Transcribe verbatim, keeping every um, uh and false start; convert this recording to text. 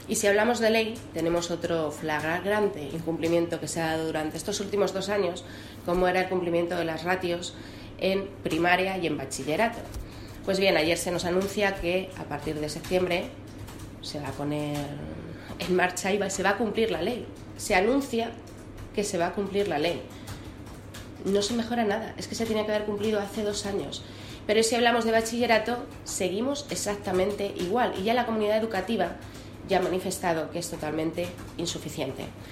Y si hablamos de ley, tenemos otro flagrante incumplimiento que se ha dado durante estos últimos dos años, como era el cumplimiento de las ratios en primaria y en bachillerato. Pues bien, ayer se nos anuncia que a partir de septiembre se va a poner en marcha y se va a cumplir la ley. Se anuncia que se va a cumplir la ley. No se mejora nada, es que se tenía que haber cumplido hace dos años. Pero si hablamos de bachillerato, seguimos exactamente igual y ya la comunidad educativa ya ha manifestado que es totalmente insuficiente.